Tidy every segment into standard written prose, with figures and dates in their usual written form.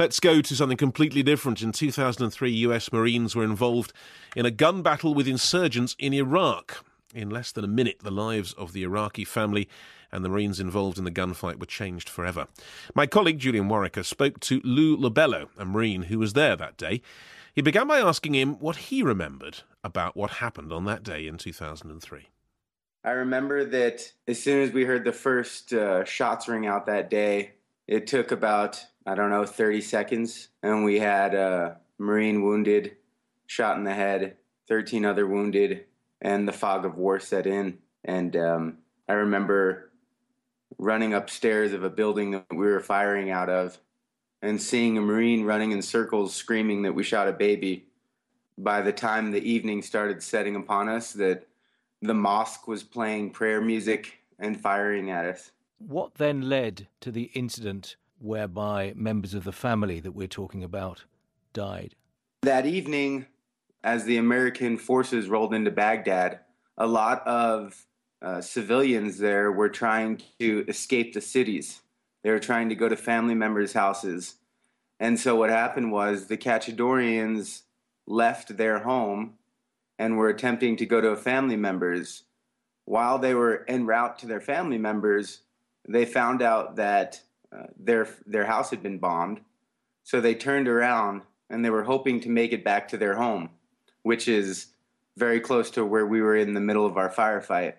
Let's go to something completely different. In 2003, US Marines were involved in a gun battle with insurgents in Iraq. In less than a minute, the lives of the Iraqi family and the Marines involved in the gunfight were changed forever. My colleague Julian Warwicker spoke to Lou Lobello, a Marine who was there that day. He began by asking him what he remembered about what happened on that day in 2003. I remember that as soon as we heard the first shots ring out that day, it took about, 30 seconds, and we had a Marine wounded, shot in the head, 13 other wounded, and the fog of war set in. And I remember running upstairs of a building that we were firing out of and seeing a Marine running in circles screaming that we shot a baby. By the time the evening started setting upon us, that the mosque was playing prayer music and firing at us. What then led to the incident whereby members of the family that we're talking about died? That evening, as the American forces rolled into Baghdad, a lot of civilians there were trying to escape the cities. They were trying to go to family members' houses. And so what happened was the Cachadorians left their home and were attempting to go to family members. While they were en route to their family members, they found out that their house had been bombed. So they turned around and they were hoping to make it back to their home, which is very close to where we were in the middle of our firefight.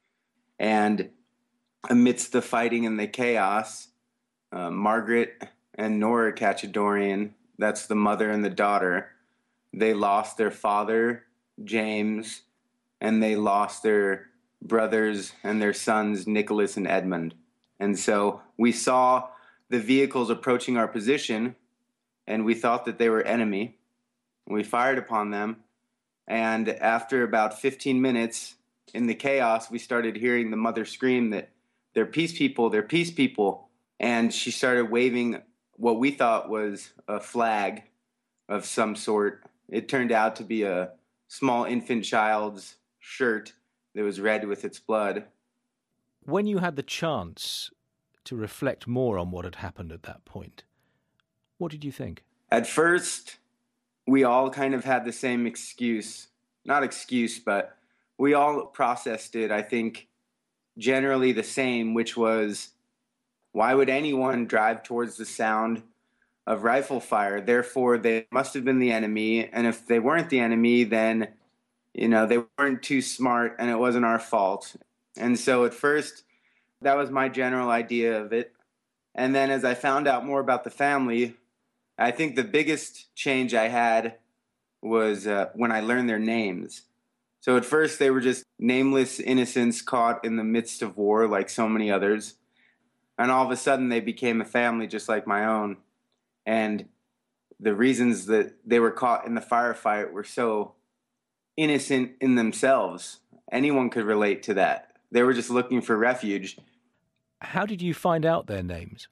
And amidst the fighting and the chaos, Margaret and Nora Cachadorian, that's the mother and the daughter, they lost their father, James, and they lost their brothers and their sons, Nicholas and Edmund. And so we saw the vehicles approaching our position, and we thought that they were enemy. We fired upon them, and after about 15 minutes in the chaos, we started hearing the mother scream that they're peace people, they're peace people. And she started waving what we thought was a flag of some sort. It turned out to be a small infant child's shirt that was red with its blood. When you had the chance to reflect more on what had happened at that point, what did you think? At first, we all kind of had the same excuse. Not excuse, but we all processed it, I think, generally the same, which was, why would anyone drive towards the sound of rifle fire? Therefore, they must have been the enemy. And if they weren't the enemy, then, they weren't too smart and it wasn't our fault. And so at first, that was my general idea of it. And then as I found out more about the family, I think the biggest change I had was when I learned their names. So at first, they were just nameless innocents caught in the midst of war like so many others. And all of a sudden, they became a family just like my own. And the reasons that they were caught in the firefight were so innocent in themselves. Anyone could relate to that. They were just looking for refuge. How did you find out their names?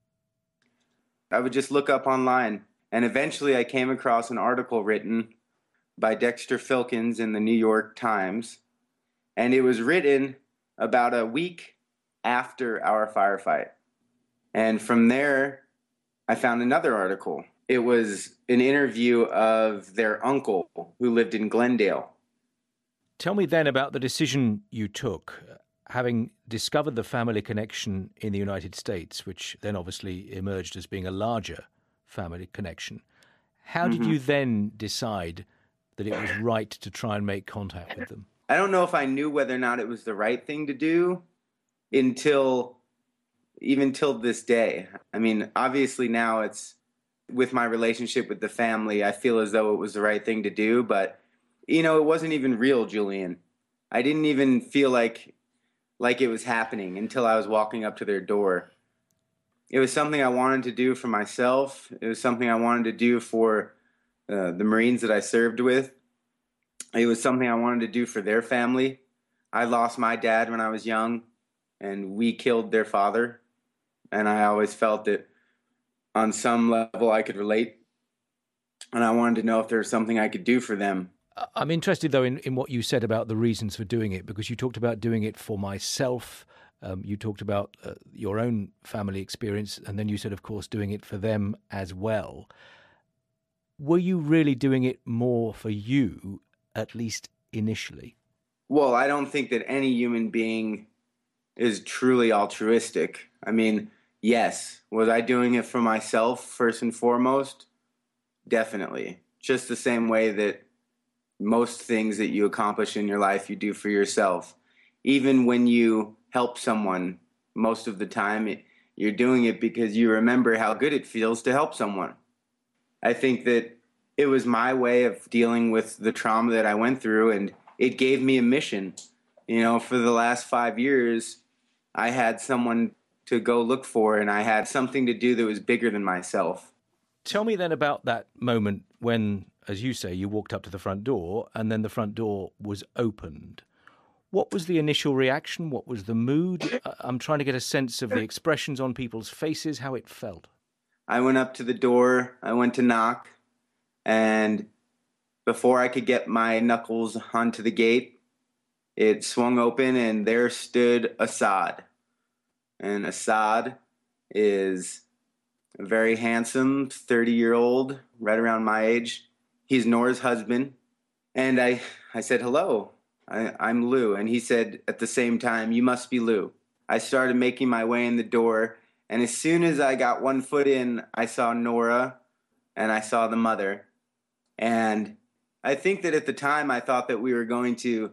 I would just look up online. And eventually, I came across an article written by Dexter Filkins in the New York Times. And it was written about a week after our firefight. And from there, I found another article. It was an interview of their uncle who lived in Glendale. Tell me then about the decision you took, having discovered the family connection in the United States, which then obviously emerged as being a larger family connection. How did you then decide that it was right to try and make contact with them? I don't know if I knew whether or not it was the right thing to do until this day. I mean, obviously now it's with my relationship with the family, I feel as though it was the right thing to do, but it wasn't even real, Julian. I didn't even feel like it was happening until I was walking up to their door. It was something I wanted to do for myself. It was something I wanted to do for the Marines that I served with. It was something I wanted to do for their family. I lost my dad when I was young, and we killed their father. And I always felt that on some level I could relate. And I wanted to know if there was something I could do for them. I'm interested, though, in what you said about the reasons for doing it, because you talked about doing it for myself, You talked about your own family experience, and then you said, of course, doing it for them as well. Were you really doing it more for you, at least initially? Well, I don't think that any human being is truly altruistic. I mean, yes. Was I doing it for myself first and foremost? Definitely. Just the same way that most things that you accomplish in your life you do for yourself. Even when you help someone, most of the time you're doing it because you remember how good it feels to help someone. I think that it was my way of dealing with the trauma that I went through, and it gave me a mission. You know, for the last 5 years, I had someone to go look for, and I had something to do that was bigger than myself. Tell me then about that moment when, as you say, you walked up to the front door and then the front door was opened. What was the initial reaction? What was the mood? I'm trying to get a sense of the expressions on people's faces, how it felt. I went up to the door, I went to knock, and before I could get my knuckles onto the gate, it swung open and there stood Assad. And Assad is a very handsome 30-year-old, right around my age. He's Nora's husband. And I said, hello, I'm Lou. And he said at the same time, you must be Lou. I started making my way in the door. And as soon as I got one foot in, I saw Nora and I saw the mother. And I think that at the time I thought that we were going to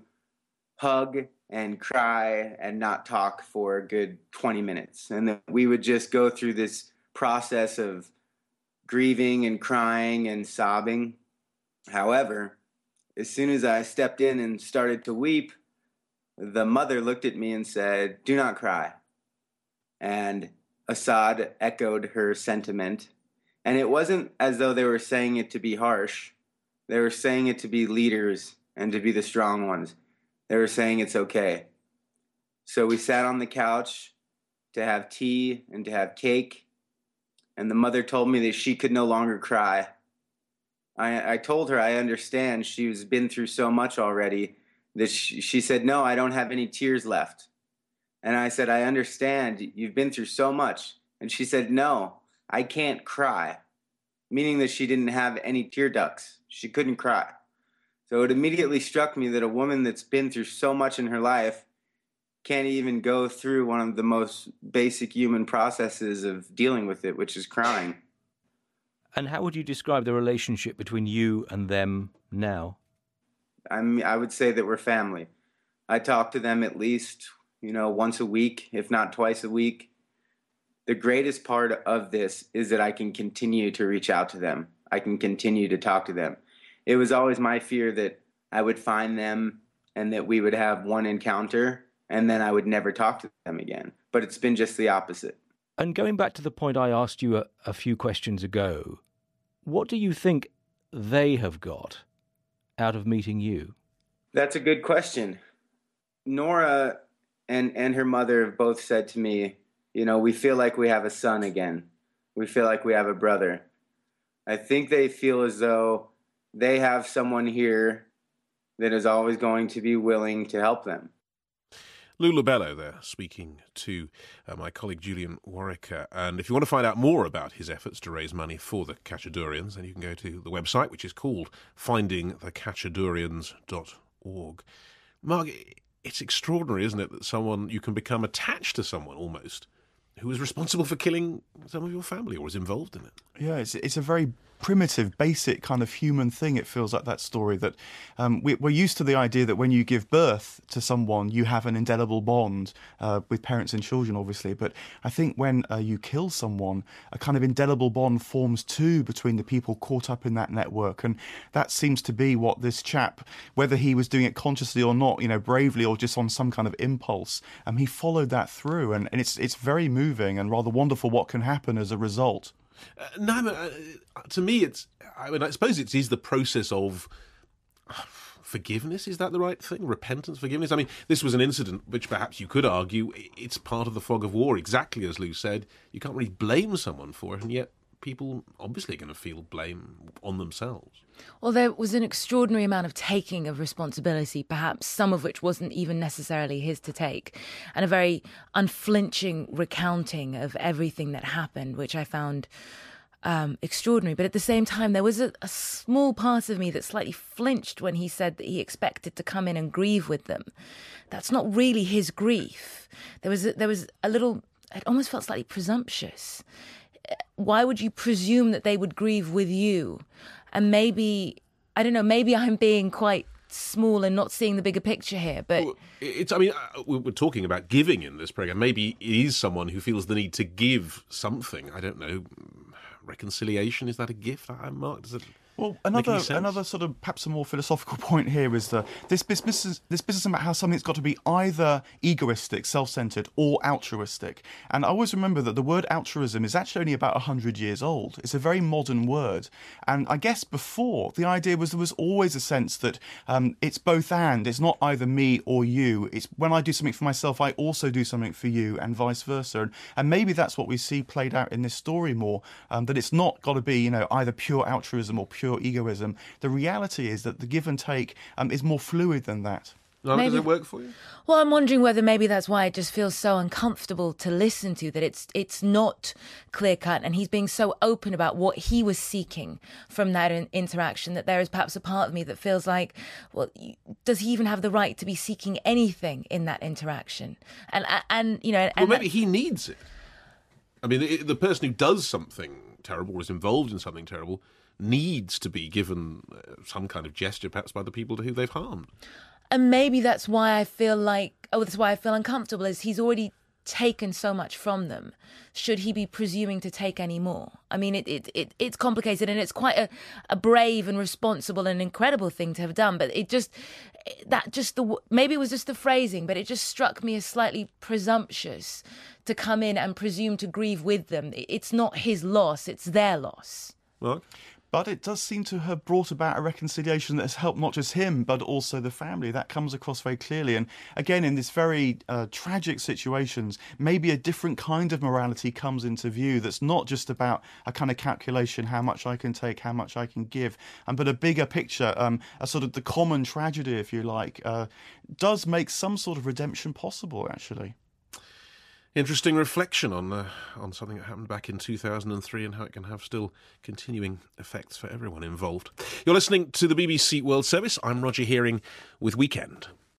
hug and cry and not talk for a good 20 minutes. And that we would just go through this process of grieving and crying and sobbing. However, as soon as I stepped in and started to weep, the mother looked at me and said, do not cry. And Assad echoed her sentiment. And it wasn't as though they were saying it to be harsh. They were saying it to be leaders and to be the strong ones. They were saying it's okay. So we sat on the couch to have tea and to have cake. And the mother told me that she could no longer cry. I told her I understand. She's been through so much already that she said, no, I don't have any tears left. And I said, I understand. You've been through so much. And she said, no, I can't cry, meaning that she didn't have any tear ducts. She couldn't cry. So it immediately struck me that a woman that's been through so much in her life can't even go through one of the most basic human processes of dealing with it, which is crying. And how would you describe the relationship between you and them now? I would say that we're family. I talk to them at least, once a week, if not twice a week. The greatest part of this is that I can continue to reach out to them. I can continue to talk to them. It was always my fear that I would find them and that we would have one encounter and then I would never talk to them again. But it's been just the opposite. And going back to the point I asked you a few questions ago, what do you think they have got out of meeting you? That's a good question. Nora and her mother have both said to me, we feel like we have a son again. We feel like we have a brother. I think they feel as though they have someone here that is always going to be willing to help them. Lou Lobello there, speaking to my colleague Julian Worricker. And if you want to find out more about his efforts to raise money for the Khachadurians, then you can go to the website, which is called findingthekhachadurians.org. Mark, it's extraordinary, isn't it, that you can become attached to someone almost who is responsible for killing some of your family or is involved in it. Yeah, it's a very primitive, basic kind of human thing, it feels like, that story, that we're used to the idea that when you give birth to someone, you have an indelible bond with parents and children, obviously. But I think when you kill someone, a kind of indelible bond forms too between the people caught up in that network. And that seems to be what this chap, whether he was doing it consciously or not, bravely or just on some kind of impulse, he followed that through. And it's very moving and rather wonderful what can happen as a result. To me, I suppose it is the process of forgiveness. Is that the right thing? Repentance, forgiveness? I mean, this was an incident which perhaps you could argue it's part of the fog of war, exactly as Lou said. You can't really blame someone for it, and yet people obviously are going to feel blame on themselves. Well, there was an extraordinary amount of taking of responsibility, perhaps some of which wasn't even necessarily his to take, and a very unflinching recounting of everything that happened, which I found extraordinary. But at the same time, there was a small part of me that slightly flinched when he said that he expected to come in and grieve with them. That's not really his grief. There was a little, it almost felt slightly presumptuous. Why would you presume that they would grieve with you? And maybe, I don't know, maybe I'm being quite small and not seeing the bigger picture here, but... Well, we're talking about giving in this programme. Maybe he is someone who feels the need to give something. I don't know, reconciliation, is that a gift? Mark, does it... Well, another sort of perhaps a more philosophical point here is this business about how something's got to be either egoistic, self-centred, or altruistic. And I always remember that the word altruism is actually only about 100 years old. It's a very modern word. And I guess before, the idea was there was always a sense that it's both and. It's not either me or you. It's when I do something for myself, I also do something for you, and vice versa. And maybe that's what we see played out in this story more, that it's not got to be, either pure altruism or pure egoism. The reality is that the give and take is more fluid than that. No, does it work for you? Well, I'm wondering whether maybe that's why it just feels so uncomfortable to listen to, that it's not clear-cut, and he's being so open about what he was seeking from that interaction, that there is perhaps a part of me that feels like, well, does he even have the right to be seeking anything in that interaction? Well, maybe he needs it. I mean, the person who does something terrible or is involved in something terrible needs to be given some kind of gesture, perhaps by the people who they've harmed. And maybe that's why I feel that's why I feel uncomfortable, is he's already taken so much from them. Should he be presuming to take any more? I mean, it's complicated, and it's quite a brave and responsible and incredible thing to have done. But maybe it was just the phrasing, but it just struck me as slightly presumptuous to come in and presume to grieve with them. It's not his loss, it's their loss. Mark? But it does seem to have brought about a reconciliation that has helped not just him, but also the family. That comes across very clearly. And again, in this very tragic situations, maybe a different kind of morality comes into view that's not just about a kind of calculation, how much I can take, how much I can give, but a bigger picture, a sort of the common tragedy, if you like, does make some sort of redemption possible, actually. Interesting reflection on something that happened back in 2003 and how it can have still continuing effects for everyone involved. You're listening to the BBC World Service. I'm Roger Hearing with Weekend.